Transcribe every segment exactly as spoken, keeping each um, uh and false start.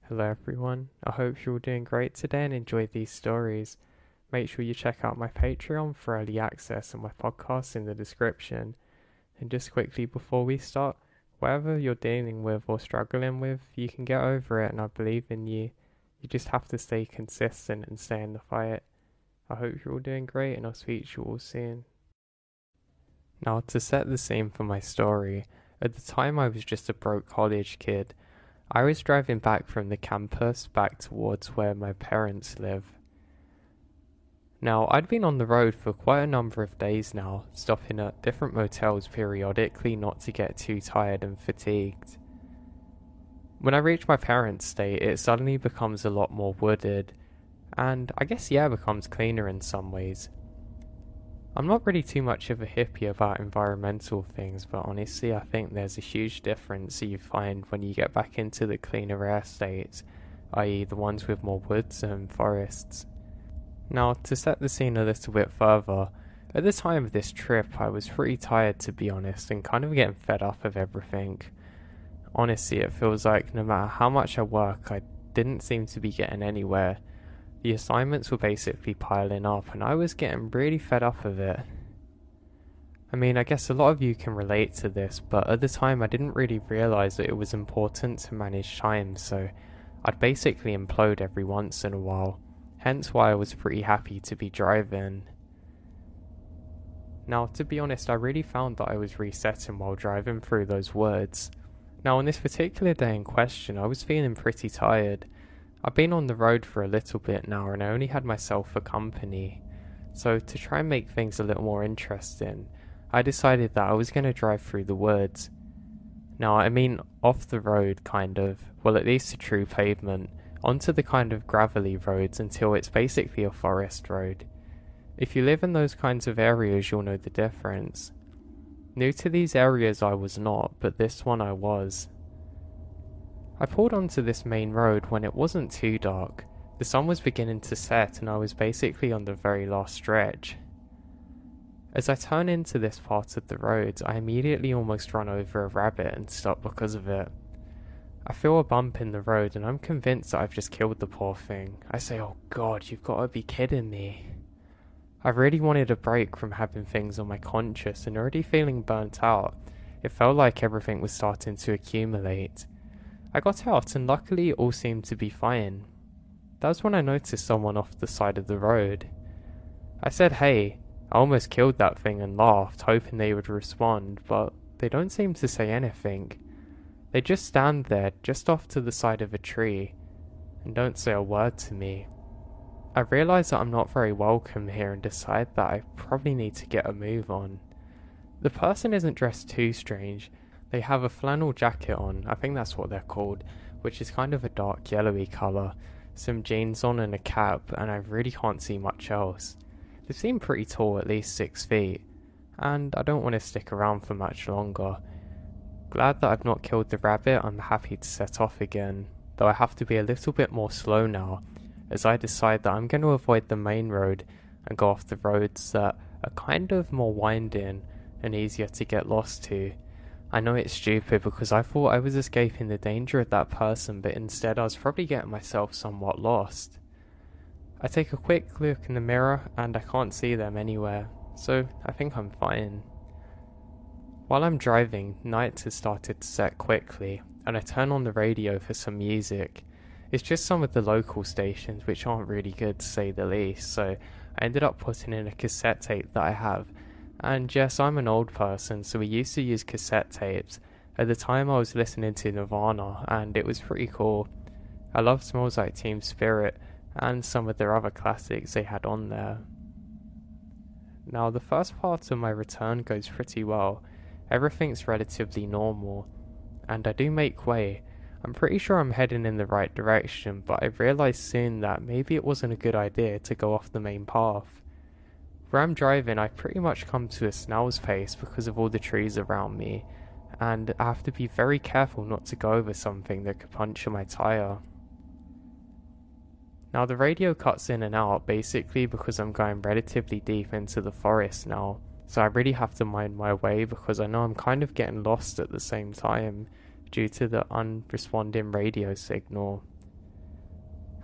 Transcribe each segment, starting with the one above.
Hello everyone, I hope you're all doing great today and enjoy these stories. Make sure you check out my Patreon for early access and my podcast in the description. And just quickly before we start, whatever you're dealing with or struggling with, you can get over it and I believe in you. You just have to stay consistent and stay in the fight. I hope you're all doing great and I'll speak to you all soon. Now to set the scene for my story, at the time I was just a broke college kid. I was driving back from the campus back towards where my parents live. Now, I'd been on the road for quite a number of days now, stopping at different motels periodically not to get too tired and fatigued. When I reach my parents' state, it suddenly becomes a lot more wooded, and I guess the air becomes cleaner in some ways. I'm not really too much of a hippie about environmental things, but honestly I think there's a huge difference you find when you get back into the cleaner air states, that is the ones with more woods and forests. Now, to set the scene a little bit further, at the time of this trip I was pretty tired to be honest and kind of getting fed up of everything. Honestly, it feels like no matter how much I work I didn't seem to be getting anywhere. The assignments were basically piling up and I was getting really fed up of it. I mean, I guess a lot of you can relate to this, but at the time I didn't really realise that it was important to manage time, so I'd basically implode every once in a while, hence why I was pretty happy to be driving. Now, to be honest, I really found that I was resetting while driving through those woods. Now, on this particular day in question, I was feeling pretty tired. I've been on the road for a little bit now and I only had myself for company, so to try and make things a little more interesting, I decided that I was going to drive through the woods. Now I mean off the road kind of, well at least a true pavement, onto the kind of gravelly roads until it's basically a forest road. If you live in those kinds of areas you'll know the difference. New to these areas I was not, but this one I was. I pulled onto this main road when it wasn't too dark. The sun was beginning to set and I was basically on the very last stretch. As I turn into this part of the road, I immediately almost run over a rabbit and stop because of it. I feel a bump in the road and I'm convinced that I've just killed the poor thing. I say, oh god, you've got to be kidding me. I really wanted a break from having things on my conscience and already feeling burnt out. It felt like everything was starting to accumulate. I got out and luckily it all seemed to be fine. That was when I noticed someone off the side of the road. I said hey, I almost killed that thing and laughed, hoping they would respond, but they don't seem to say anything. They just stand there, just off to the side of a tree, and don't say a word to me. I realise that I'm not very welcome here and decide that I probably need to get a move on. The person isn't dressed too strange. They have a flannel jacket on, I think that's what they're called, which is kind of a dark yellowy colour, some jeans on and a cap, and I really can't see much else. They seem pretty tall, at least six feet, and I don't want to stick around for much longer. Glad that I've not killed the rabbit, I'm happy to set off again, though I have to be a little bit more slow now, as I decide that I'm going to avoid the main road and go off the roads that are kind of more winding and easier to get lost to. I know it's stupid because I thought I was escaping the danger of that person, but instead I was probably getting myself somewhat lost. I take a quick look in the mirror and I can't see them anywhere, so I think I'm fine. While I'm driving, night has started to set quickly, and I turn on the radio for some music. It's just some of the local stations which aren't really good to say the least, so I ended up putting in a cassette tape that I have. And yes, I'm an old person, so we used to use cassette tapes. At the time I was listening to Nirvana, and it was pretty cool. I love Smells Like Teen Spirit, and some of their other classics they had on there. Now, the first part of my return goes pretty well. Everything's relatively normal, and I do make way. I'm pretty sure I'm heading in the right direction, but I realised soon that maybe it wasn't a good idea to go off the main path. Where I'm driving, I pretty much come to a snail's pace because of all the trees around me, and I have to be very careful not to go over something that could puncture my tyre. Now the radio cuts in and out basically because I'm going relatively deep into the forest now, so I really have to mind my way because I know I'm kind of getting lost at the same time due to the unresponding radio signal.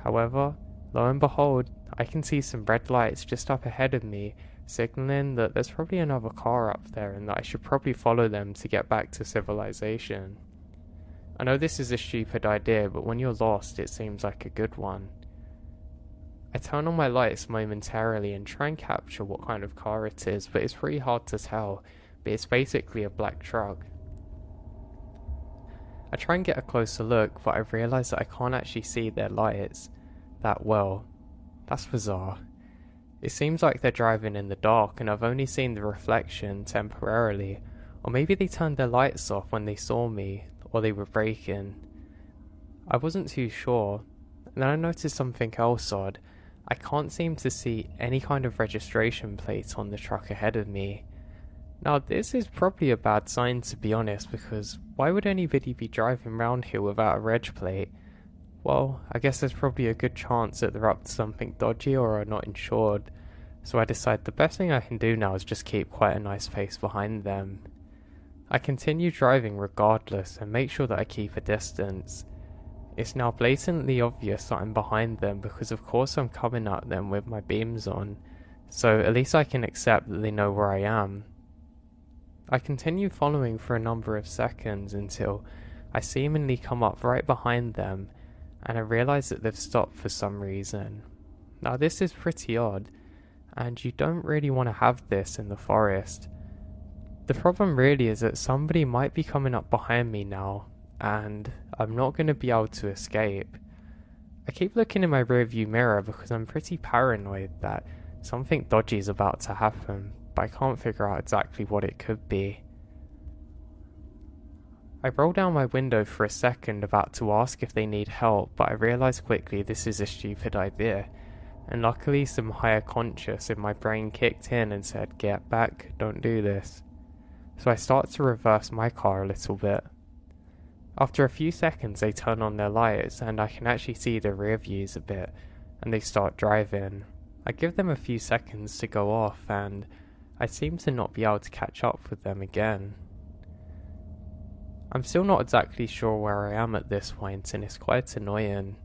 However, lo and behold, I can see some red lights just up ahead of me, signaling that there's probably another car up there and that I should probably follow them to get back to civilization. I know this is a stupid idea, but when you're lost, it seems like a good one. I turn on my lights momentarily and try and capture what kind of car it is, but it's pretty hard to tell, but it's basically a black truck. I try and get a closer look, but I realise that I can't actually see their lights that well. That's bizarre. It seems like they're driving in the dark and I've only seen the reflection temporarily, or maybe they turned their lights off when they saw me, or they were braking. I wasn't too sure, and then I noticed something else odd. I can't seem to see any kind of registration plate on the truck ahead of me. Now this is probably a bad sign, to be honest, because why would anybody be driving around here without a reg plate? Well, I guess there's probably a good chance that they're up to something dodgy or are not insured, so I decide the best thing I can do now is just keep quite a nice pace behind them. I continue driving regardless and make sure that I keep a distance. It's now blatantly obvious that I'm behind them because of course I'm coming at them with my beams on, so at least I can accept that they know where I am. I continue following for a number of seconds until I seemingly come up right behind them and I realise that they've stopped for some reason. Now this is pretty odd, and you don't really want to have this in the forest. The problem really is that somebody might be coming up behind me now, and I'm not going to be able to escape. I keep looking in my rearview mirror because I'm pretty paranoid that something dodgy is about to happen, but I can't figure out exactly what it could be. I roll down my window for a second about to ask if they need help, but I realise quickly this is a stupid idea, and luckily some higher conscious in my brain kicked in and said, "Get back, don't do this." So I start to reverse my car a little bit. After a few seconds they turn on their lights and I can actually see the rear views a bit, and they start driving. I give them a few seconds to go off and I seem to not be able to catch up with them again. I'm still not exactly sure where I am at this point and it's quite annoying.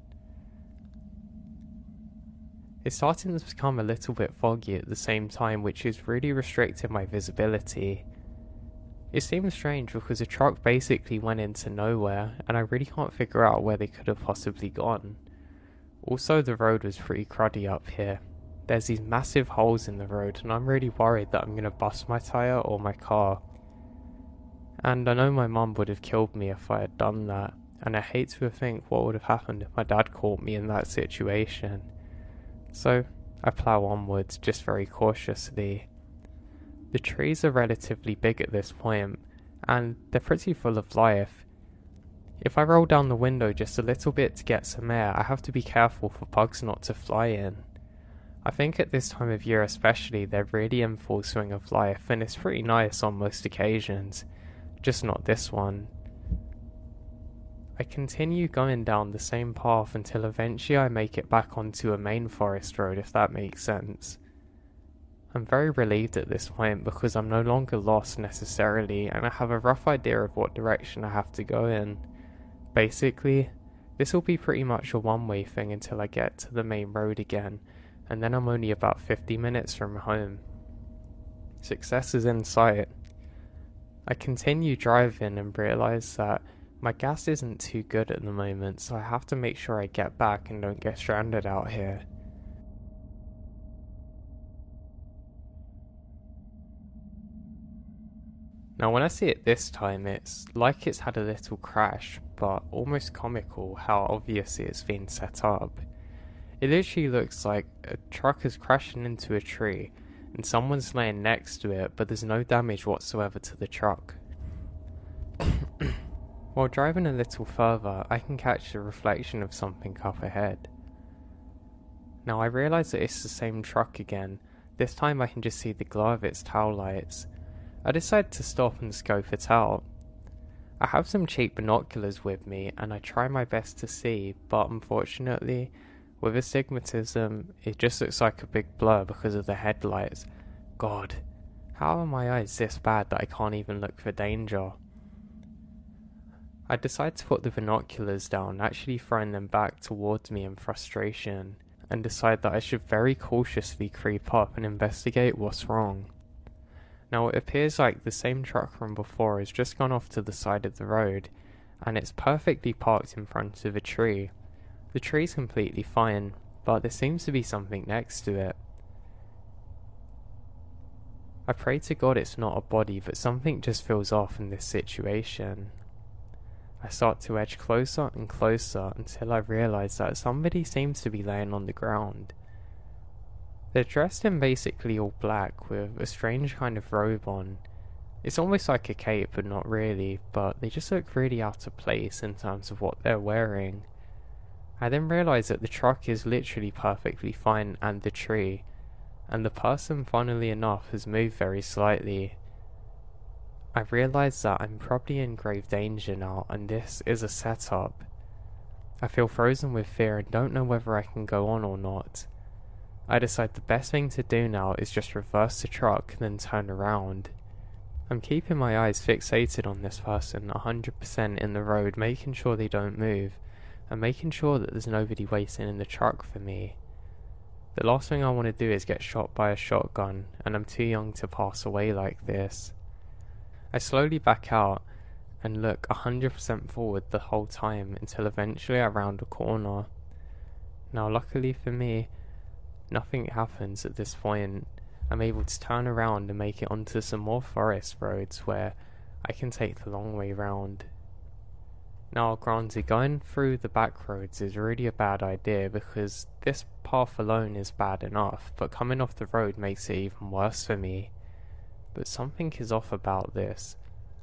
It's starting to become a little bit foggy at the same time, which is really restricting my visibility. It seems strange because the truck basically went into nowhere and I really can't figure out where they could have possibly gone. Also, the road was pretty cruddy up here. There's these massive holes in the road and I'm really worried that I'm going to bust my tyre or my car. And I know my mum would have killed me if I had done that, and I hate to think what would have happened if my dad caught me in that situation. So I plough onwards just very cautiously. The trees are relatively big at this point, and they're pretty full of life. If I roll down the window just a little bit to get some air, I have to be careful for bugs not to fly in. I think at this time of year especially, they're really in full swing of life, and it's pretty nice on most occasions, just not this one. I continue going down the same path until eventually I make it back onto a main forest road, if that makes sense. I'm very relieved at this point because I'm no longer lost necessarily and I have a rough idea of what direction I have to go in. Basically, this will be pretty much a one-way thing until I get to the main road again, and then I'm only about fifty minutes from home. Success is in sight. I continue driving and realise that my gas isn't too good at the moment, so I have to make sure I get back and don't get stranded out here. Now when I see it this time, it's like it's had a little crash, but almost comical how obviously it's been set up. It literally looks like a truck is crashing into a tree and someone's laying next to it, but there's no damage whatsoever to the truck. While driving a little further, I can catch the reflection of something up ahead. Now I realise that it's the same truck again. This time I can just see the glow of its tail lights. I decide to stop and scope it out. I have some cheap binoculars with me and I try my best to see, but unfortunately, with astigmatism, it just looks like a big blur because of the headlights. God, how are my eyes this bad that I can't even look for danger? I decide to put the binoculars down, actually throwing them back towards me in frustration, and decide that I should very cautiously creep up and investigate what's wrong. Now it appears like the same truck from before has just gone off to the side of the road, and it's perfectly parked in front of a tree. The tree's completely fine, but there seems to be something next to it. I pray to God it's not a body, but something just feels off in this situation. I start to edge closer and closer until I realise that somebody seems to be laying on the ground. They're dressed in basically all black with a strange kind of robe on. It's almost like a cape, but not really, but they just look really out of place in terms of what they're wearing. I then realise that the truck is literally perfectly fine and the tree, and the person, funnily enough, has moved very slightly. I realise that I'm probably in grave danger now, and this is a setup. I feel frozen with fear and don't know whether I can go on or not. I decide the best thing to do now is just reverse the truck, then turn around. I'm keeping my eyes fixated on this person one hundred percent in the road, making sure they don't move, and making sure that there's nobody waiting in the truck for me. The last thing I want to do is get shot by a shotgun, and I'm too young to pass away like this. I slowly back out and look one hundred percent forward the whole time until eventually I round a corner. Now luckily for me, nothing happens at this point. I'm able to turn around and make it onto some more forest roads where I can take the long way round. Now granted, going through the back roads is really a bad idea because this path alone is bad enough, but coming off the road makes it even worse for me. But something is off about this.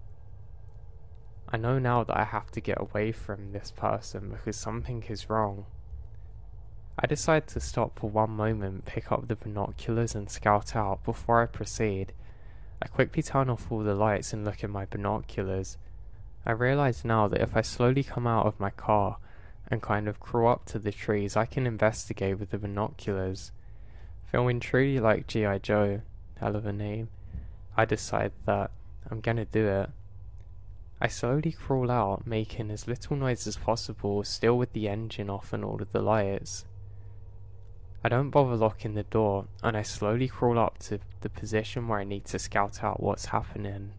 I know now that I have to get away from this person because something is wrong. I decide to stop for one moment, pick up the binoculars and scout out before I proceed. I quickly turn off all the lights and look in my binoculars. I realise now that if I slowly come out of my car and kind of crawl up to the trees, I can investigate with the binoculars. Feeling truly like G I Joe, hell of a name, I decide that I'm gonna do it. I slowly crawl out, making as little noise as possible, still with the engine off and all of the lights. I don't bother locking the door, and I slowly crawl up to the position where I need to scout out what's happening.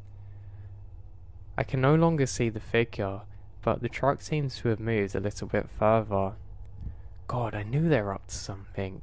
I can no longer see the figure, but the truck seems to have moved a little bit further. God, I knew they were up to something.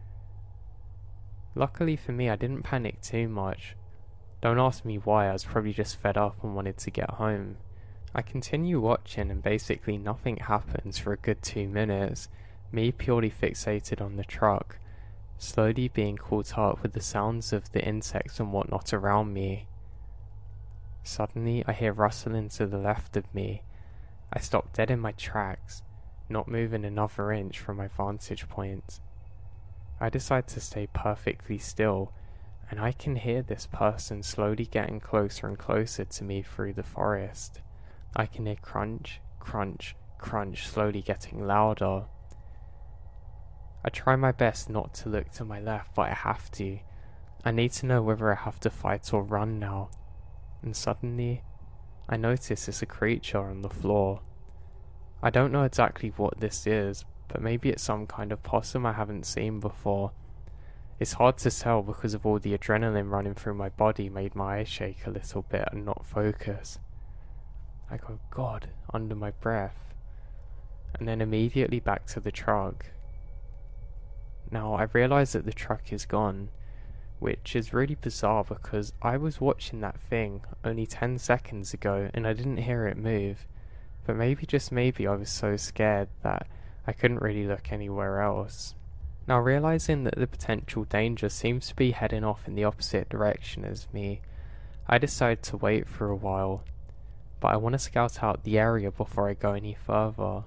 Luckily for me, I didn't panic too much. Don't ask me why, I was probably just fed up and wanted to get home. I continue watching and basically nothing happens for a good two minutes, me purely fixated on the truck, slowly being caught up with the sounds of the insects and whatnot around me. Suddenly I hear rustling to the left of me. I stop dead in my tracks, not moving another inch from my vantage point. I decide to stay perfectly still, and I can hear this person slowly getting closer and closer to me through the forest. I can hear crunch, crunch, crunch slowly getting louder. I try my best not to look to my left, but I have to. I need to know whether I have to fight or run now. And suddenly, I notice it's a creature on the floor. I don't know exactly what this is, but maybe it's some kind of possum I haven't seen before. It's hard to tell because of all the adrenaline running through my body made my eyes shake a little bit and not focus. I go, God, under my breath, and then immediately back to the truck. Now I realise that the truck is gone, which is really bizarre because I was watching that thing only ten seconds ago and I didn't hear it move, but maybe just maybe I was so scared that I couldn't really look anywhere else. Now realising that the potential danger seems to be heading off in the opposite direction as me, I decide to wait for a while, but I want to scout out the area before I go any further.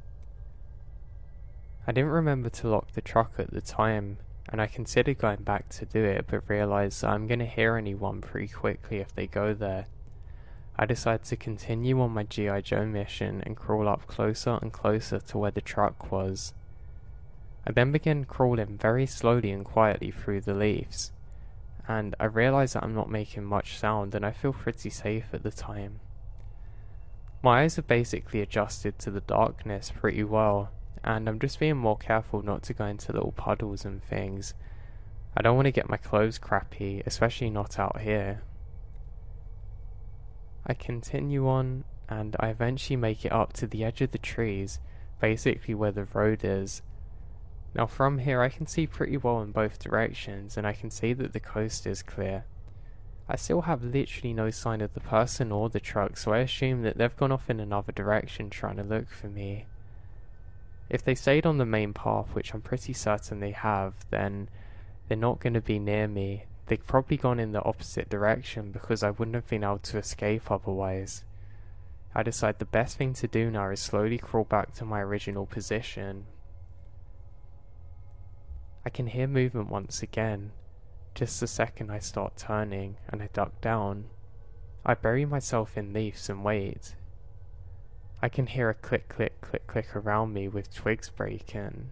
I didn't remember to lock the truck at the time, and I considered going back to do it, but realised that I'm going to hear anyone pretty quickly if they go there. I decide to continue on my G I Joe mission and crawl up closer and closer to where the truck was. I then begin crawling very slowly and quietly through the leaves, and I realise that I'm not making much sound and I feel pretty safe at the time. My eyes have basically adjusted to the darkness pretty well, and I'm just being more careful not to go into little puddles and things. I don't want to get my clothes crappy, especially not out here. I continue on, and I eventually make it up to the edge of the trees, basically where the road is. Now from here I can see pretty well in both directions, and I can see that the coast is clear. I still have literally no sign of the person or the truck, so I assume that they've gone off in another direction trying to look for me. If they stayed on the main path, which I'm pretty certain they have, then they're not going to be near me. They've probably gone in the opposite direction because I wouldn't have been able to escape otherwise. I decide the best thing to do now is slowly crawl back to my original position. I can hear movement once again. Just the second I start turning and I duck down, I bury myself in leaves and wait. I can hear a click click click click around me with twigs breaking.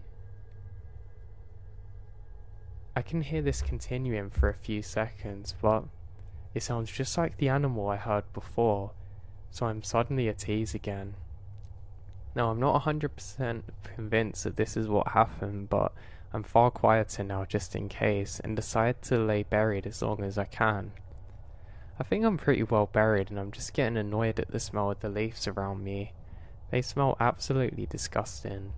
I can hear this continuing for a few seconds, but it sounds just like the animal I heard before, so I'm suddenly at ease again. Now I'm not one hundred percent convinced that this is what happened, but I'm far quieter now just in case, and decide to lay buried as long as I can. I think I'm pretty well buried, and I'm just getting annoyed at the smell of the leaves around me. They smell absolutely disgusting.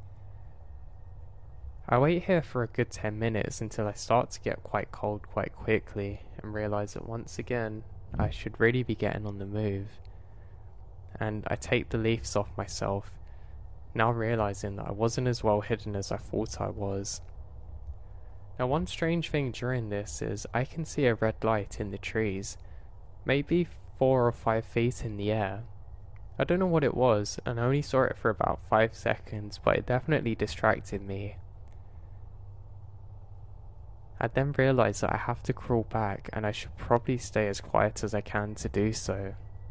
I wait here for a good ten minutes until I start to get quite cold quite quickly, and realise that once again I should really be getting on the move. And I take the leaves off myself, now realising that I wasn't as well hidden as I thought I was. Now one strange thing during this is I can see a red light in the trees, maybe four or five feet in the air. I don't know what it was, and I only saw it for about five seconds, but it definitely distracted me. I then realised that I have to crawl back, and I should probably stay as quiet as I can to do so.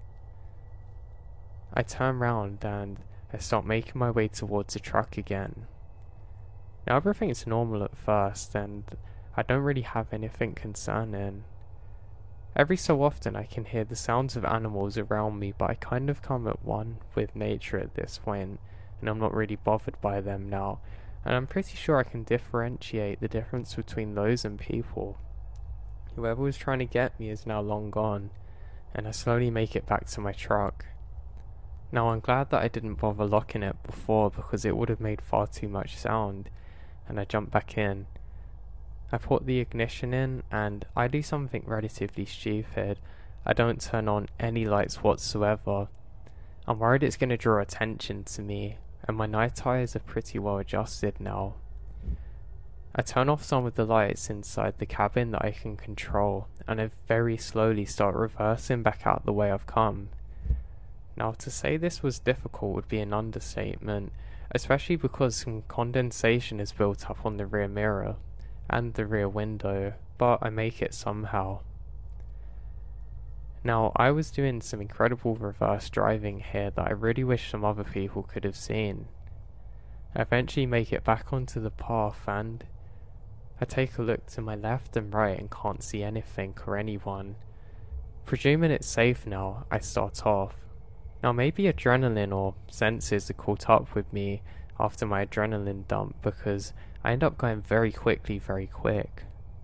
I turn round and I start making my way towards the truck again. Now everything's normal at first, and I don't really have anything concerning. Every so often I can hear the sounds of animals around me, but I kind of come at one with nature at this point, and I'm not really bothered by them now, and I'm pretty sure I can differentiate the difference between those and people. Whoever was trying to get me is now long gone, and I slowly make it back to my truck. Now I'm glad that I didn't bother locking it before, because it would have made far too much sound, and I jump back in. I put the ignition in, and I do something relatively stupid. I don't turn on any lights whatsoever. I'm worried it's going to draw attention to me, and my night eyes are pretty well adjusted now. I turn off some of the lights inside the cabin that I can control, and I very slowly start reversing back out the way I've come. Now, to say this was difficult would be an understatement, especially because some condensation is built up on the rear mirror and the rear window, but I make it somehow. Now, I was doing some incredible reverse driving here that I really wish some other people could have seen. I eventually make it back onto the path, and I take a look to my left and right and can't see anything or anyone. Presuming it's safe now, I start off. Now maybe adrenaline or senses are caught up with me after my adrenaline dump, because I end up going very quickly very quick.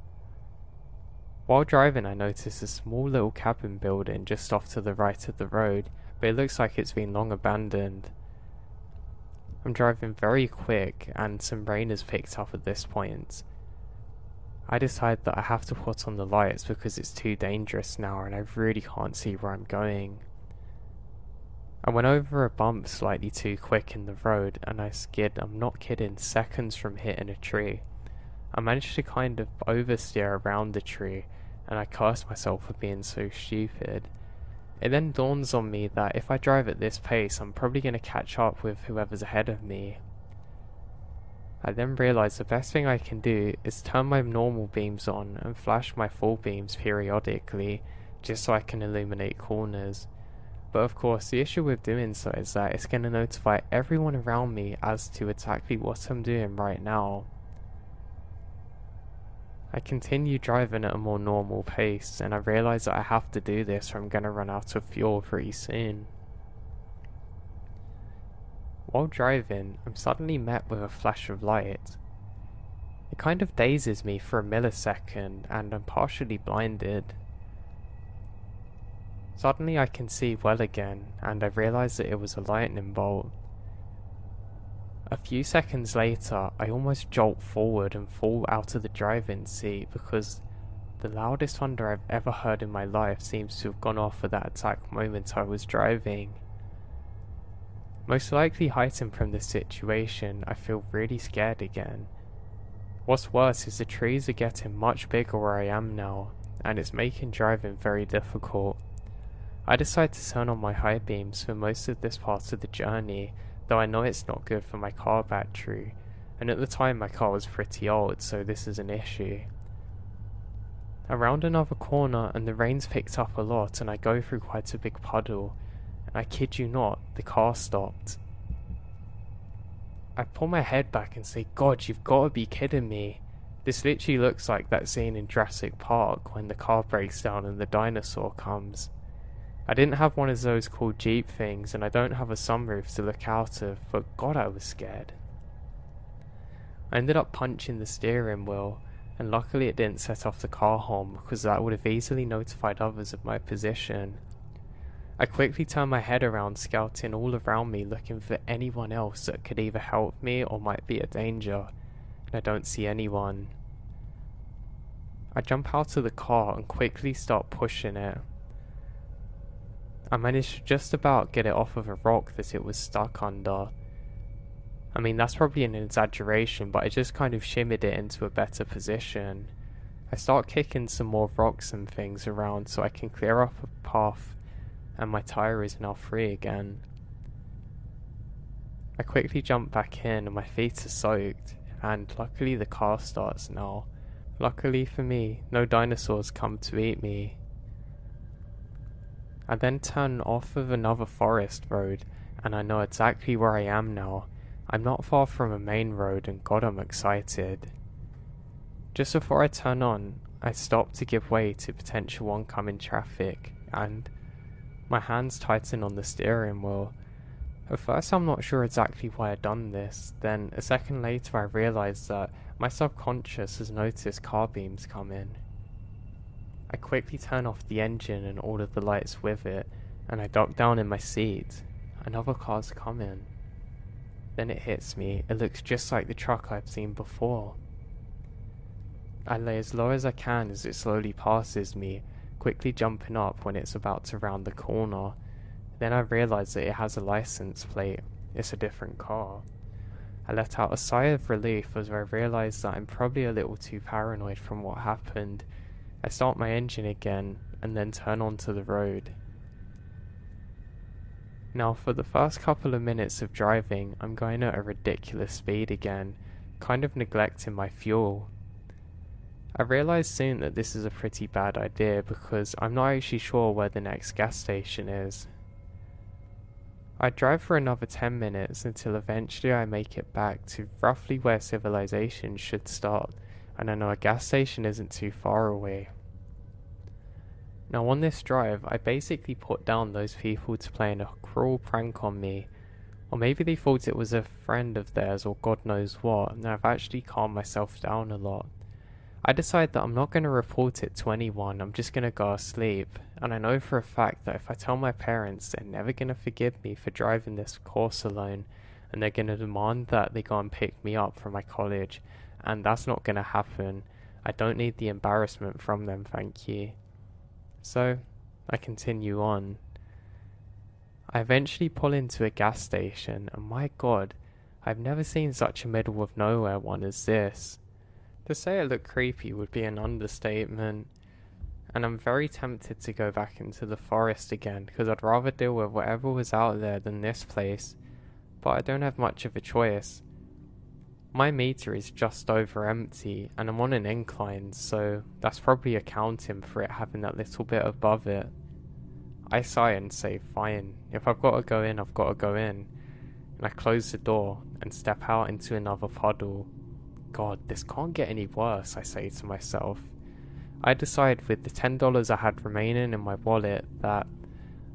While driving, I notice a small little cabin building just off to the right of the road, but it looks like it's been long abandoned. I'm driving very quick, and some rain has picked up at this point. I decide that I have to put on the lights because it's too dangerous now and I really can't see where I'm going. I went over a bump slightly too quick in the road, and I skid, I'm not kidding, seconds from hitting a tree. I managed to kind of oversteer around the tree, and I curse myself for being so stupid. It then dawns on me that if I drive at this pace, I'm probably going to catch up with whoever's ahead of me. I then realise the best thing I can do is turn my normal beams on and flash my full beams periodically, just so I can illuminate corners. But of course, the issue with doing so is that it's going to notify everyone around me as to exactly what I'm doing right now. I continue driving at a more normal pace, and I realise that I have to do this or I'm going to run out of fuel pretty soon. While driving, I'm suddenly met with a flash of light. It kind of dazes me for a millisecond and I'm partially blinded. Suddenly I can see well again and I realise that it was a lightning bolt. A few seconds later, I almost jolt forward and fall out of the driving seat because the loudest thunder I've ever heard in my life seems to have gone off at that exact moment I was driving. Most likely heightened from this situation, I feel really scared again. What's worse is the trees are getting much bigger where I am now, and it's making driving very difficult. I decide to turn on my high beams for most of this part of the journey, though I know it's not good for my car battery, and at the time my car was pretty old, so this is an issue. Around another corner and the rain's picked up a lot and I go through quite a big puddle, and I kid you not, the car stopped. I pull my head back and say, God, you've got to be kidding me. This literally looks like that scene in Jurassic Park when the car breaks down and the dinosaur comes. I didn't have one of those cool Jeep things and I don't have a sunroof to look out of, but God, I was scared. I ended up punching the steering wheel, and luckily it didn't set off the car horn because that would have easily notified others of my position. I quickly turned my head around, scouting all around me looking for anyone else that could either help me or might be a danger, and I don't see anyone. I jump out of the car and quickly start pushing it. I managed to just about get it off of a rock that it was stuck under. I mean, that's probably an exaggeration, but I just kind of shimmied it into a better position. I start kicking some more rocks and things around so I can clear up a path, and my tyre is now free again. I quickly jump back in and my feet are soaked, and luckily the car starts now. Luckily for me, no dinosaurs come to eat me. I then turn off of another forest road, and I know exactly where I am now. I'm not far from a main road and God, I'm excited. Just before I turn on, I stop to give way to potential oncoming traffic, and my hands tighten on the steering wheel. At first I'm not sure exactly why I'd done this, then a second later I realise that my subconscious has noticed car beams come in. I quickly turn off the engine and all of the lights with it, and I duck down in my seat. Another car's coming. Then it hits me, it looks just like the truck I've seen before. I lay as low as I can as it slowly passes me, quickly jumping up when it's about to round the corner. Then I realise that it has a license plate. It's a different car. I let out a sigh of relief as I realise that I'm probably a little too paranoid from what happened. I start my engine again and then turn onto the road. Now for the first couple of minutes of driving, I'm going at a ridiculous speed again, kind of neglecting my fuel. I realise soon that this is a pretty bad idea because I'm not actually sure where the next gas station is. I drive for another ten minutes until eventually I make it back to roughly where civilization should start, and I know a gas station isn't too far away. Now on this drive, I basically put down those people to playing a cruel prank on me, or maybe they thought it was a friend of theirs or God knows what, and I've actually calmed myself down a lot. I decide that I'm not going to report it to anyone, I'm just going to go asleep, and I know for a fact that if I tell my parents, they're never going to forgive me for driving this course alone, and they're going to demand that they go and pick me up from my college, and that's not going to happen. I don't need the embarrassment from them, thank you. So, I continue on. I eventually pull into a gas station, and my God, I've never seen such a middle of nowhere one as this. To say it looked creepy would be an understatement, and I'm very tempted to go back into the forest again because I'd rather deal with whatever was out there than this place, but I don't have much of a choice. My meter is just over empty, and I'm on an incline, so that's probably accounting for it having that little bit above it. I sigh and say, fine, if I've got to go in, I've got to go in, and I close the door and step out into another puddle. God, this can't get any worse, I say to myself. I decide with the ten dollars I had remaining in my wallet that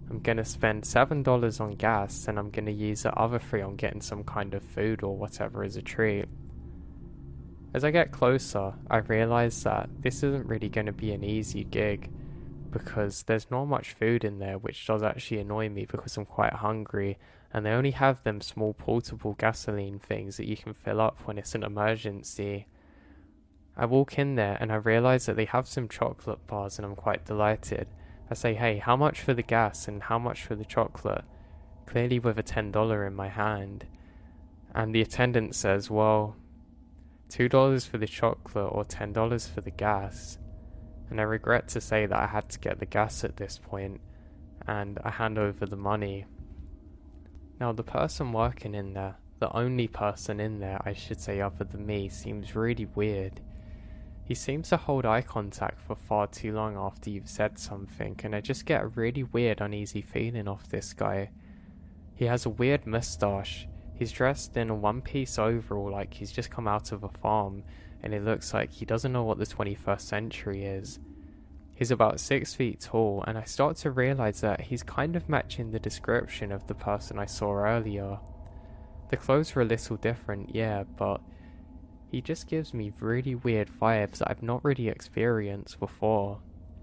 I'm gonna spend seven dollars on gas, and I'm gonna use the other three on getting some kind of food or whatever as a treat. As I get closer, I realise that this isn't really going to be an easy gig, because there's not much food in there, which does actually annoy me because I'm quite hungry, and they only have them small portable gasoline things that you can fill up when it's an emergency. I walk in there and I realise that they have some chocolate bars, and I'm quite delighted. I say, hey, how much for the gas and how much for the chocolate? Clearly with a ten dollars in my hand. And the attendant says, well, two dollars for the chocolate or ten dollars for the gas. And I regret to say that I had to get the gas at this point, and I hand over the money. Now the person working in there, the only person in there I should say other than me, seems really weird. He seems to hold eye contact for far too long after you've said something, and I just get a really weird uneasy feeling off this guy. He has a weird moustache. He's dressed in a one-piece overall like he's just come out of a farm, and it looks like he doesn't know what the twenty-first century is. He's about six feet tall, and I start to realise that he's kind of matching the description of the person I saw earlier. The clothes are a little different, yeah, but he just gives me really weird vibes that I've not really experienced before.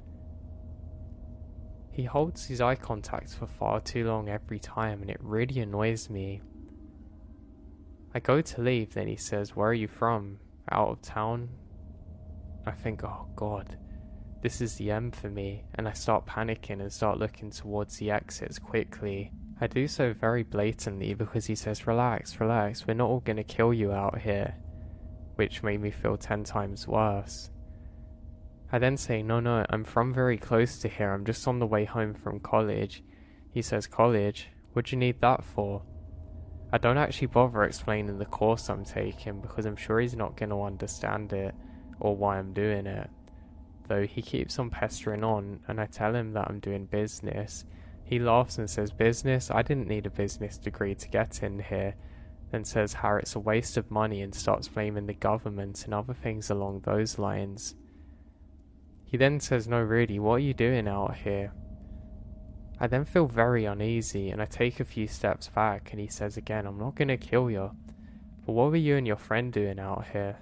He holds his eye contact for far too long every time, and it really annoys me. I go to leave, then he says, where are you from? Out of town? I think, oh god, this is the end for me, and I start panicking and start looking towards the exits quickly. I do so very blatantly because he says, relax, relax, we're not all gonna kill you out here, which made me feel ten times worse. I then say, no, no, I'm from very close to here, I'm just on the way home from college. He says, college? What'd you need that for? I don't actually bother explaining the course I'm taking because I'm sure he's not going to understand it or why I'm doing it. Though he keeps on pestering on, and I tell him that I'm doing business. He laughs and says, business? I didn't need a business degree to get in here. Then says how it's a waste of money and starts blaming the government and other things along those lines. He then says, no really, what are you doing out here? I then feel very uneasy, and I take a few steps back, and he says again, I'm not gonna kill you, but what were you and your friend doing out here?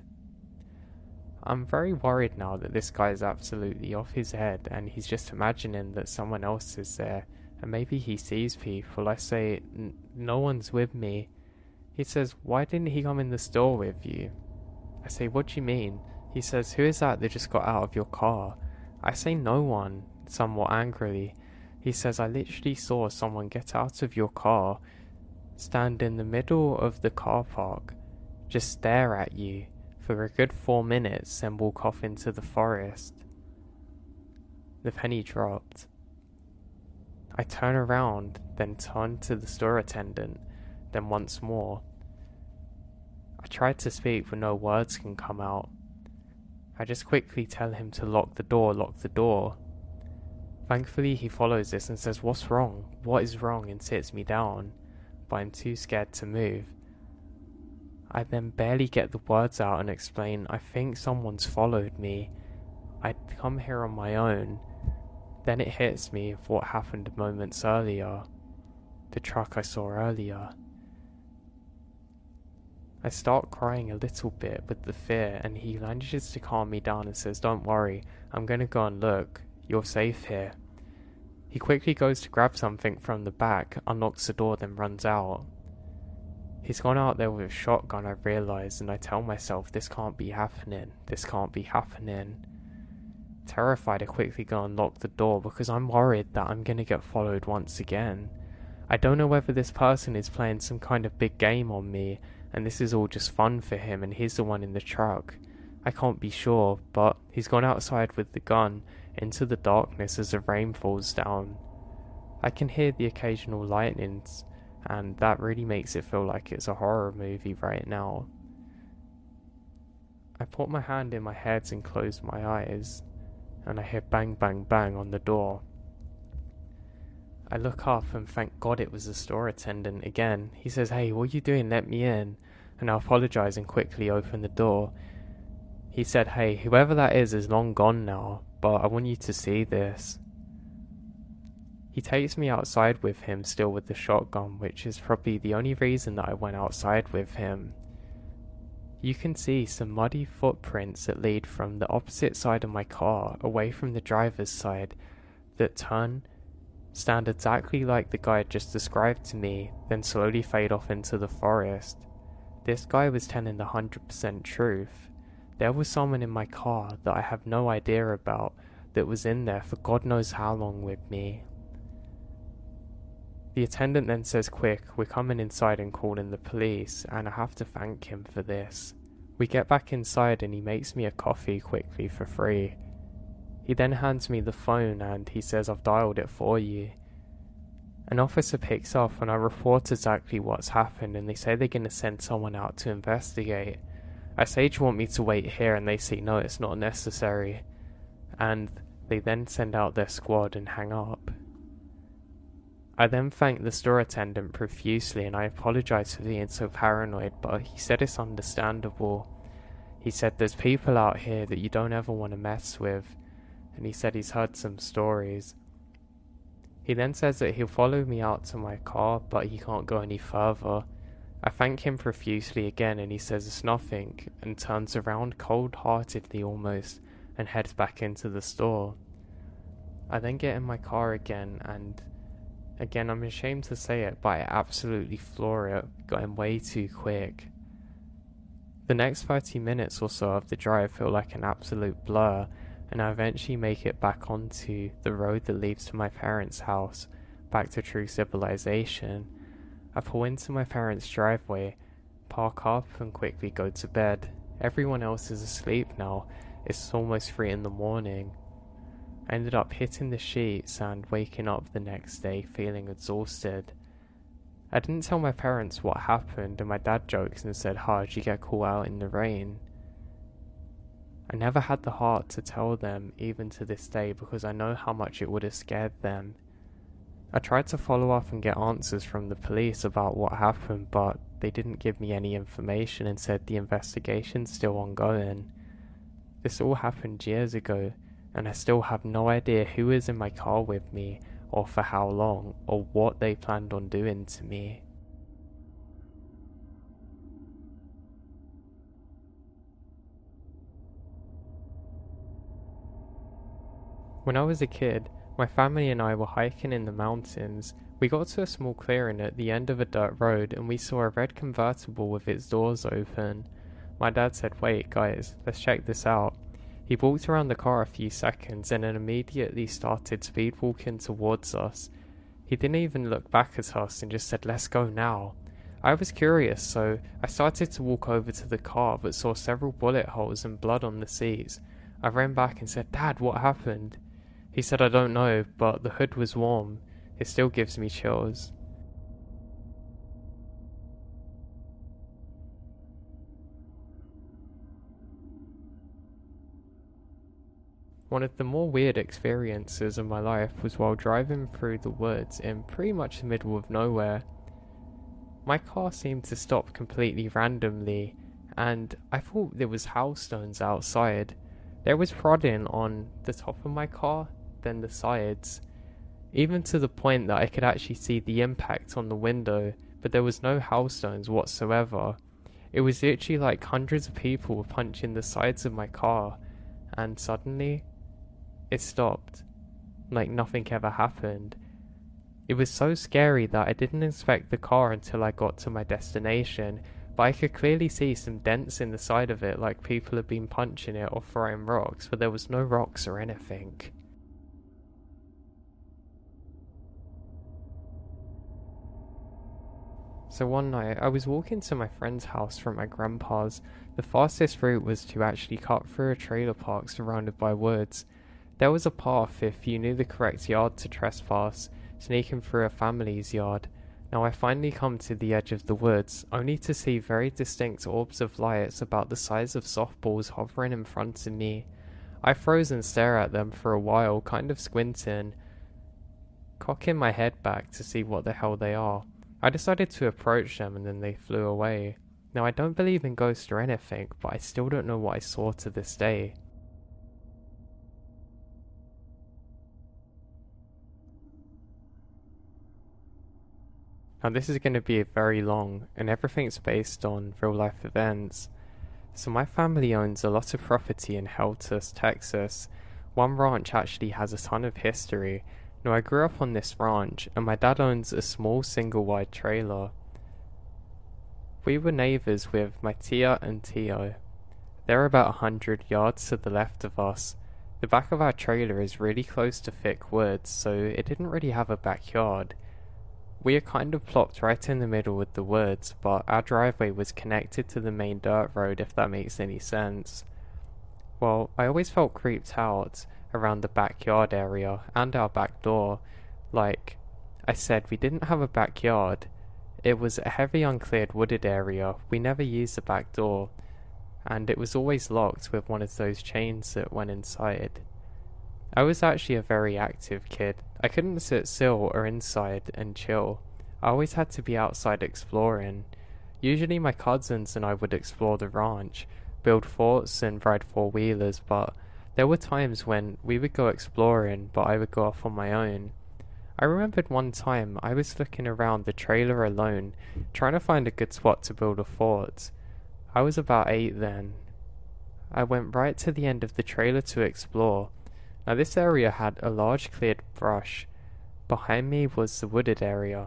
I'm very worried now that this guy is absolutely off his head, and he's just imagining that someone else is there, and maybe he sees people. I say, no one's with me. He says, why didn't he come in the store with you? I say, what do you mean? He says, who is that that just got out of your car? I say, no one, somewhat angrily. He says, I literally saw someone get out of your car, stand in the middle of the car park, just stare at you for a good four minutes and walk off into the forest. The penny dropped. I turn around, then turn to the store attendant, then once more. I try to speak, but no words can come out. I just quickly tell him to lock the door, lock the door. Thankfully he follows this and says, what's wrong? What is wrong? And sits me down, but I'm too scared to move. I then barely get the words out and explain, I think someone's followed me. I'd come here on my own. Then it hits me of what happened moments earlier. The truck I saw earlier. I start crying a little bit with the fear, and he manages to calm me down and says, don't worry, I'm gonna go and look. You're safe here. He quickly goes to grab something from the back, unlocks the door, then runs out. He's gone out there with a shotgun, I realise, and I tell myself, this can't be happening. This can't be happening. Terrified, I quickly go and lock the door because I'm worried that I'm gonna get followed once again. I don't know whether this person is playing some kind of big game on me, and this is all just fun for him, and he's the one in the truck. I can't be sure, but he's gone outside with the gun into the darkness as the rain falls down. I can hear the occasional lightnings, and that really makes it feel like it's a horror movie right now. I put my hand in my head and close my eyes, and I hear bang bang bang on the door. I look up and thank God it was the store attendant again. He says, hey, what are you doing? Let me in. And I apologise and quickly open the door. He said, hey, whoever that is is long gone now, but I want you to see this. He takes me outside with him still with the shotgun, which is probably the only reason that I went outside with him. You can see some muddy footprints that lead from the opposite side of my car, away from the driver's side, that turn, stand exactly like the guy just described to me, then slowly fade off into the forest. This guy was telling the one hundred percent truth. There was someone in my car that I have no idea about that was in there for God knows how long with me. The attendant then says, "Quick, we're coming inside and calling the police," and I have to thank him for this. We get back inside and he makes me a coffee quickly for free. He then hands me the phone and he says, "I've dialed it for you." An officer picks up and I report exactly what's happened, and they say they're going to send someone out to investigate. I say, "Do you want me to wait here?" And they say, "No, it's not necessary." And they then send out their squad and hang up. I then thank the store attendant profusely and I apologise for being so paranoid, but he said it's understandable. He said there's people out here that you don't ever want to mess with, and he said he's heard some stories. He then says that he'll follow me out to my car, but he can't go any further. I thank him profusely again and he says it's nothing, and turns around cold-heartedly almost and heads back into the store. I then get in my car again and again, I'm ashamed to say it, but I absolutely floor it, going way too quick. The next thirty minutes or so of the drive feel like an absolute blur, and I eventually make it back onto the road that leads to my parents' house, back to true civilization. I pull into my parents' driveway, park up and quickly go to bed. Everyone else is asleep now, it's almost three in the morning. I ended up hitting the sheets and waking up the next day feeling exhausted. I didn't tell my parents what happened, and my dad jokes and said, "How'd you get caught out in the rain?" I never had the heart to tell them, even to this day, because I know how much it would have scared them. I tried to follow up and get answers from the police about what happened, but they didn't give me any information and said the investigation's still ongoing. This all happened years ago, and I still have no idea who is in my car with me, or for how long, or what they planned on doing to me. When I was a kid, my family and I were hiking in the mountains. We got to a small clearing at the end of a dirt road and we saw a red convertible with its doors open. My dad said, "Wait guys, let's check this out." He walked around the car a few seconds and then immediately started speed walking towards us. He didn't even look back at us and just said, "Let's go now." I was curious, so I started to walk over to the car but saw several bullet holes and blood on the seats. I ran back and said, "Dad, what happened?" He said, "I don't know, but the hood was warm. It still gives me chills." One of the more weird experiences of my life was while driving through the woods in pretty much the middle of nowhere. My car seemed to stop completely randomly, and I thought there was hailstones outside. There was prodding on the top of my car, then the sides, even to the point that I could actually see the impact on the window, but there was no hailstones whatsoever. It was literally like hundreds of people were punching the sides of my car, and suddenly it stopped, like nothing ever happened. It was so scary that I didn't inspect the car until I got to my destination, but I could clearly see some dents in the side of it, like people had been punching it or throwing rocks, but there was no rocks or anything. So one night, I was walking to my friend's house from my grandpa's. The fastest route was to actually cut through a trailer park surrounded by woods. There was a path if you knew the correct yard to trespass, sneaking through a family's yard. Now I finally come to the edge of the woods, only to see very distinct orbs of lights about the size of softballs hovering in front of me. I froze and stare at them for a while, kind of squinting, cocking my head back to see what the hell they are. I decided to approach them and then they flew away. Now I don't believe in ghosts or anything, but I still don't know what I saw to this day. Now this is going to be very long, and everything's based on real life events. So my family owns a lot of property in Heltus, Texas. One ranch actually has a ton of history. Now I grew up on this ranch, and my dad owns a small single-wide trailer. We were neighbours with my tia and tio. They're about a hundred yards to the left of us. The back of our trailer is really close to thick woods, so it didn't really have a backyard. We are kind of plopped right in the middle with the woods, but our driveway was connected to the main dirt road, if that makes any sense. Well, I always felt creeped out around the backyard area and our back door. Like I said, we didn't have a backyard. It was a heavy uncleared wooded area. We never used the back door, and it was always locked with one of those chains that went inside. I was actually a very active kid. I couldn't sit still or inside and chill. I always had to be outside exploring. Usually my cousins and I would explore the ranch, build forts and ride four-wheelers, but there were times when we would go exploring, but I would go off on my own. I remembered one time I was looking around the trailer alone, trying to find a good spot to build a fort. I was about eight then. I went right to the end of the trailer to explore. Now this area had a large cleared brush. Behind me was the wooded area.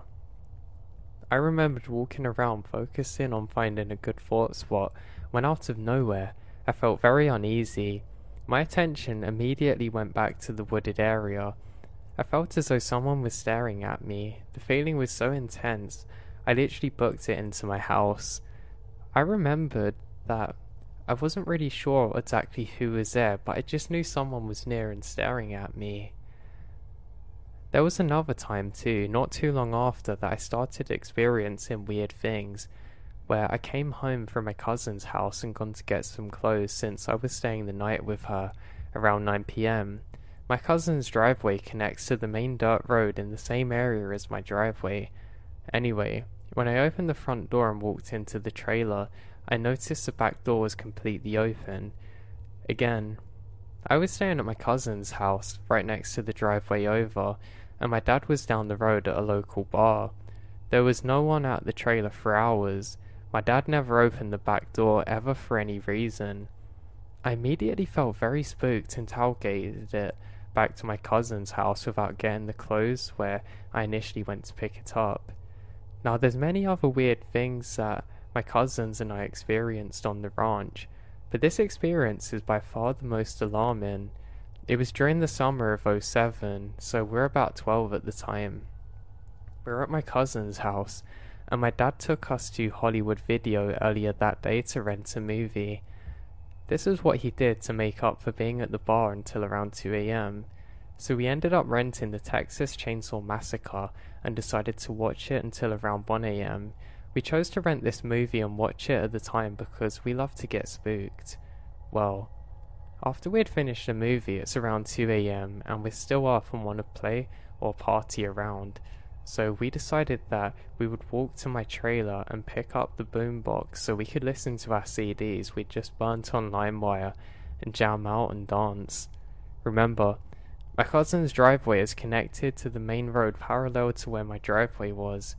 I remembered walking around focusing on finding a good fort spot when out of nowhere I felt very uneasy. My attention immediately went back to the wooded area. I felt as though someone was staring at me. The feeling was so intense, I literally booked it into my house. I remembered that I wasn't really sure exactly who was there, but I just knew someone was near and staring at me. There was another time too, not too long after, that I started experiencing weird things, where I came home from my cousin's house and gone to get some clothes since I was staying the night with her around nine p m. My cousin's driveway connects to the main dirt road in the same area as my driveway. Anyway, when I opened the front door and walked into the trailer, I noticed the back door was completely open. Again, I was staying at my cousin's house, right next to the driveway over, and my dad was down the road at a local bar. There was no one at the trailer for hours. My dad never opened the back door ever for any reason. I immediately felt very spooked and tailgated it back to my cousin's house without getting the clothes where I initially went to pick it up. Now there's many other weird things that my cousins and I experienced on the ranch, but this experience is by far the most alarming. It was during the summer of oh seven, so we're about twelve at the time. We were at my cousin's house, and my dad took us to Hollywood Video earlier that day to rent a movie. This is what he did to make up for being at the bar until around two a m. So we ended up renting the Texas Chainsaw Massacre and decided to watch it until around one a m. We chose to rent this movie and watch it at the time because we love to get spooked. Well, after we had finished the movie, it's around two a m and we're still up and want to play or party around. So we decided that we would walk to my trailer and pick up the boombox so we could listen to our C Ds we'd just burnt on LimeWire and jam out and dance. Remember, my cousin's driveway is connected to the main road parallel to where my driveway was.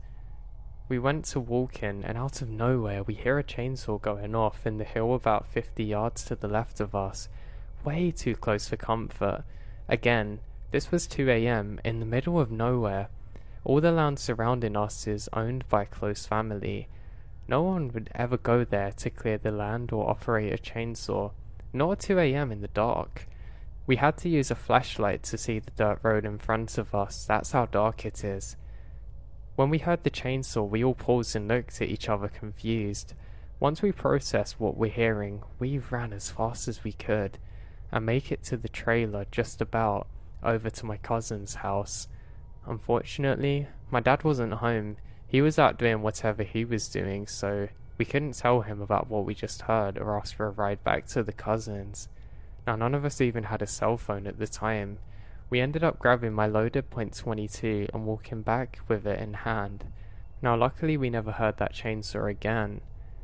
We went to walk in, and out of nowhere we hear a chainsaw going off in the hill about fifty yards to the left of us, way too close for comfort. Again, this was two a m in the middle of nowhere. All the land surrounding us is owned by a close family. No one would ever go there to clear the land or operate a chainsaw, not at two a m in the dark. We had to use a flashlight to see the dirt road in front of us, that's how dark it is. When we heard the chainsaw, we all paused and looked at each other confused. Once we processed what we're hearing, we ran as fast as we could, and make it to the trailer just about over to my cousin's house. Unfortunately, my dad wasn't home. He was out doing whatever he was doing, so we couldn't tell him about what we just heard or ask for a ride back to the cousins. Now none of us even had a cell phone at the time. We ended up grabbing my loaded point twenty-two and walking back with it in hand. Now luckily we never heard that chainsaw again.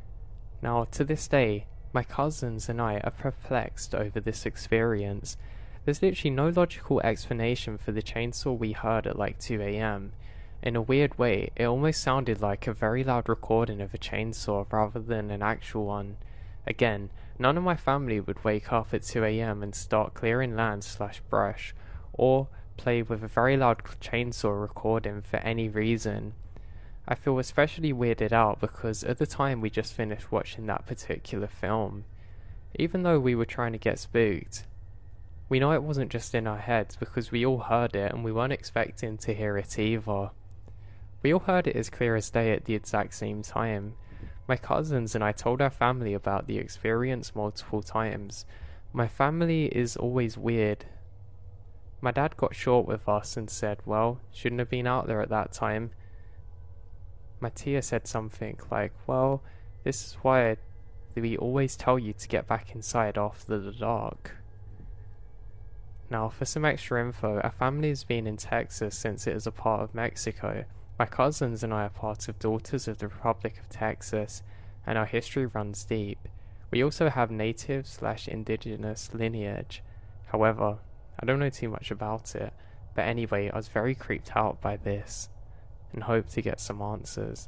Now to this day, my cousins and I are perplexed over this experience. There's literally no logical explanation for the chainsaw we heard at like two a m. In a weird way, it almost sounded like a very loud recording of a chainsaw rather than an actual one. Again, none of my family would wake up at two a m and start clearing land slash brush, or play with a very loud chainsaw recording for any reason. I feel especially weirded out because at the time we just finished watching that particular film. Even though we were trying to get spooked, we know it wasn't just in our heads because we all heard it and we weren't expecting to hear it either. We all heard it as clear as day at the exact same time. My cousins and I told our family about the experience multiple times. My family is always weird. My dad got short with us and said, well, shouldn't have been out there at that time. My tia said something like, well, this is why we always tell you to get back inside after the dark. Now, for some extra info, our family has been in Texas since it is a part of Mexico. My cousins and I are part of Daughters of the Republic of Texas, and our history runs deep. We also have native slash indigenous lineage. However, I don't know too much about it, but anyway, I was very creeped out by this, and hope to get some answers.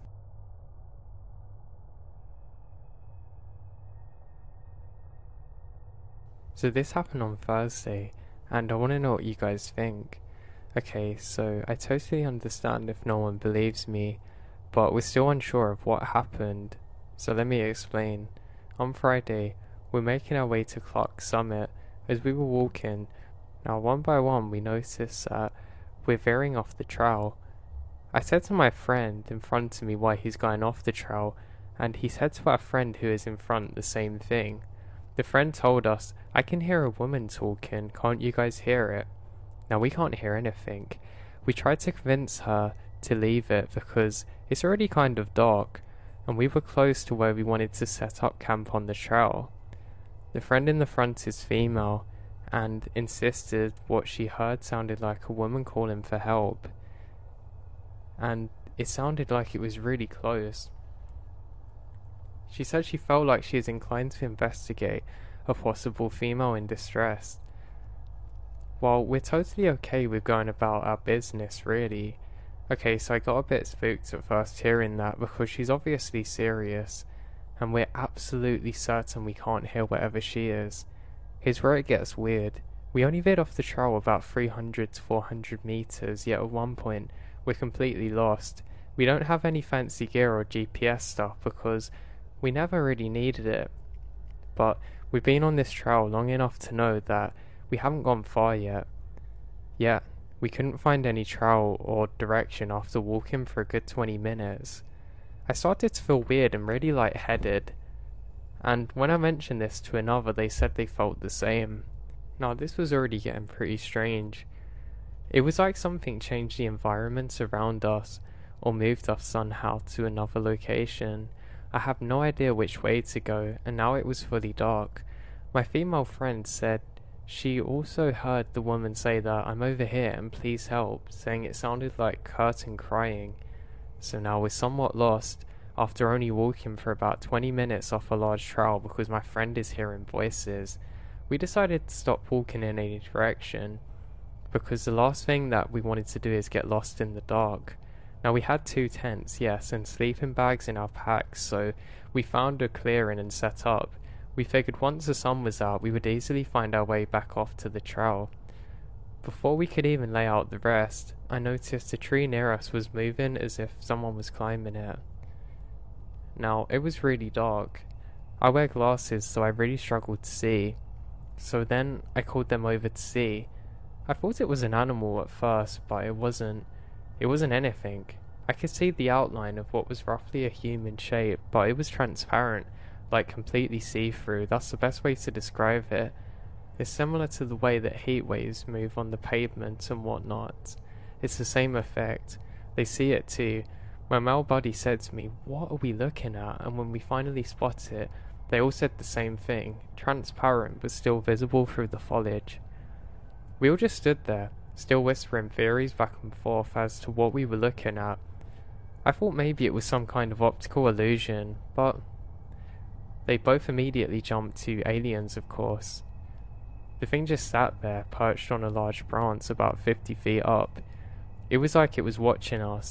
So this happened on Thursday, and I want to know what you guys think. Okay, so I totally understand if no one believes me, but we're still unsure of what happened, so let me explain. On Friday, we're making our way to Clark Summit. As we were walking, now one by one we noticed that we're veering off the trail. I said to my friend in front of me why he's going off the trail, and he said to our friend who is in front the same thing. The friend told us, I can hear a woman talking, can't you guys hear it? Now we can't hear anything. We tried to convince her to leave it because it's already kind of dark, and we were close to where we wanted to set up camp on the trail. The friend in the front is female, and insisted what she heard sounded like a woman calling for help, and it sounded like it was really close. She said she felt like she is inclined to investigate a possible female in distress. While we're totally okay with going about our business, really. Okay, so I got a bit spooked at first hearing that because she's obviously serious, and we're absolutely certain we can't hear whatever she is. Here's where it gets weird. We only veered off the trail about three hundred to four hundred meters, yet at one point we're completely lost. We don't have any fancy gear or G P S stuff because we never really needed it. But we've been on this trail long enough to know that we haven't gone far yet. Yet, we couldn't find any trail or direction after walking for a good twenty minutes. I started to feel weird and really lightheaded, and when I mentioned this to another, they said they felt the same. Now, this was already getting pretty strange. It was like something changed the environment around us, or moved us somehow to another location. I have no idea which way to go, and now it was fully dark. My female friend said she also heard the woman say that I'm over here and please help, saying it sounded like Curtin crying. So now we're somewhat lost after only walking for about twenty minutes off a large trail because my friend is hearing voices. We decided to stop walking in any direction because the last thing that we wanted to do is get lost in the dark. Now we had two tents, yes, and sleeping bags in our packs, so we found a clearing and set up. We figured once the sun was out, we would easily find our way back off to the trail. Before we could even lay out the rest, I noticed a tree near us was moving as if someone was climbing it. Now, it was really dark. I wear glasses, so I really struggled to see. So then, I called them over to see. I thought it was an animal at first, but it wasn't. It wasn't anything. I could see the outline of what was roughly a human shape, but it was transparent, like completely see-through. That's the best way to describe it. It's similar to the way that heat waves move on the pavement and whatnot. It's the same effect. They see it too. My male buddy said to me, "What are we looking at?" And when we finally spot it, they all said the same thing. Transparent, but still visible through the foliage. We all just stood there, still whispering theories back and forth as to what we were looking at. I thought maybe it was some kind of optical illusion, but they both immediately jumped to aliens, of course. The thing just sat there, perched on a large branch about fifty feet up. It was like it was watching us.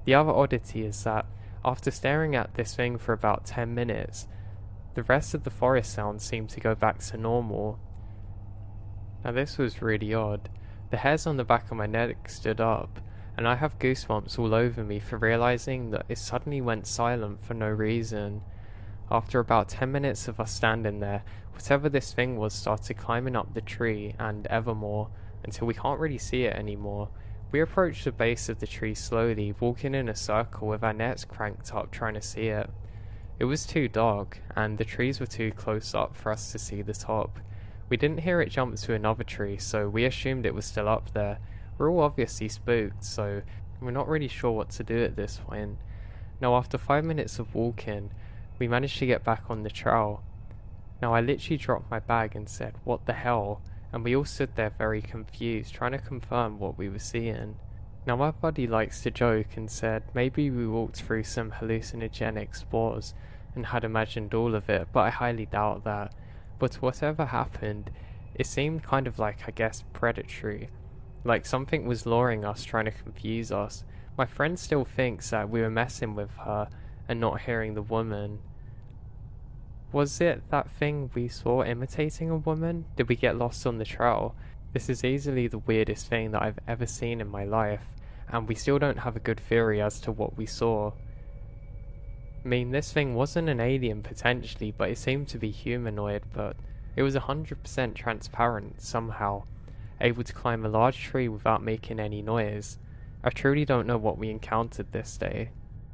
The other oddity is that after staring at this thing for about ten minutes, the rest of the forest sounds seemed to go back to normal. Now this was really odd. The hairs on the back of my neck stood up, and I have goosebumps all over me for realizing that it suddenly went silent for no reason. After about ten minutes of us standing there, whatever this thing was started climbing up the tree and ever more, until we can't really see it anymore. We approached the base of the tree slowly, walking in a circle with our nets cranked up trying to see it. It was too dark, and the trees were too close up for us to see the top. We didn't hear it jump to another tree, so we assumed it was still up there. We're all obviously spooked, so we're not really sure what to do at this point. Now after five minutes of walking, we managed to get back on the trail. Now I literally dropped my bag and said, "What the hell?" And we all stood there very confused, trying to confirm what we were seeing. Now my buddy likes to joke and said maybe we walked through some hallucinogenic spores and had imagined all of it, but I highly doubt that. But whatever happened, it seemed kind of like, I guess, predatory. Like something was luring us, trying to confuse us. My friend still thinks that we were messing with her and not hearing the woman. Was it that thing we saw imitating a woman? Did we get lost on the trail? This is easily the weirdest thing that I've ever seen in my life, and we still don't have a good theory as to what we saw. I mean, this thing wasn't an alien potentially, but it seemed to be humanoid, but it was one hundred percent transparent somehow, able to climb a large tree without making any noise. I truly don't know what we encountered this day.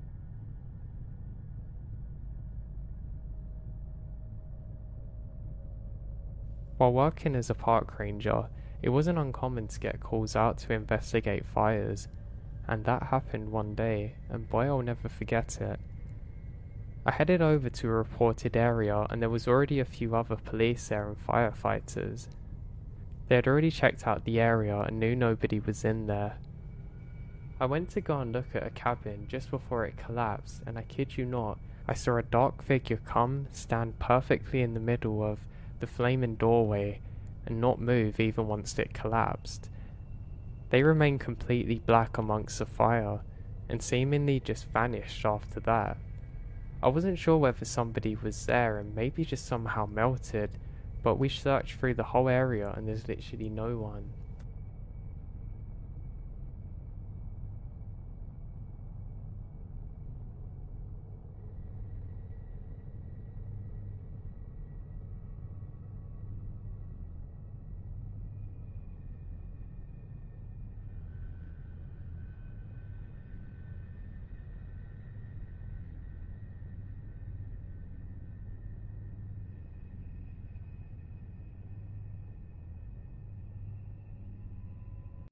While working as a park ranger, it wasn't uncommon to get calls out to investigate fires, and that happened one day, and boy, I'll never forget it. I headed over to a reported area, and there was already a few other police there and firefighters. They had already checked out the area and knew nobody was in there. I went to go and look at a cabin just before it collapsed, and I kid you not, I saw a dark figure come, stand perfectly in the middle of the flaming doorway, and not move even once it collapsed. They remained completely black amongst the fire, and seemingly just vanished after that. I wasn't sure whether somebody was there and maybe just somehow melted, but we searched through the whole area and there's literally no one.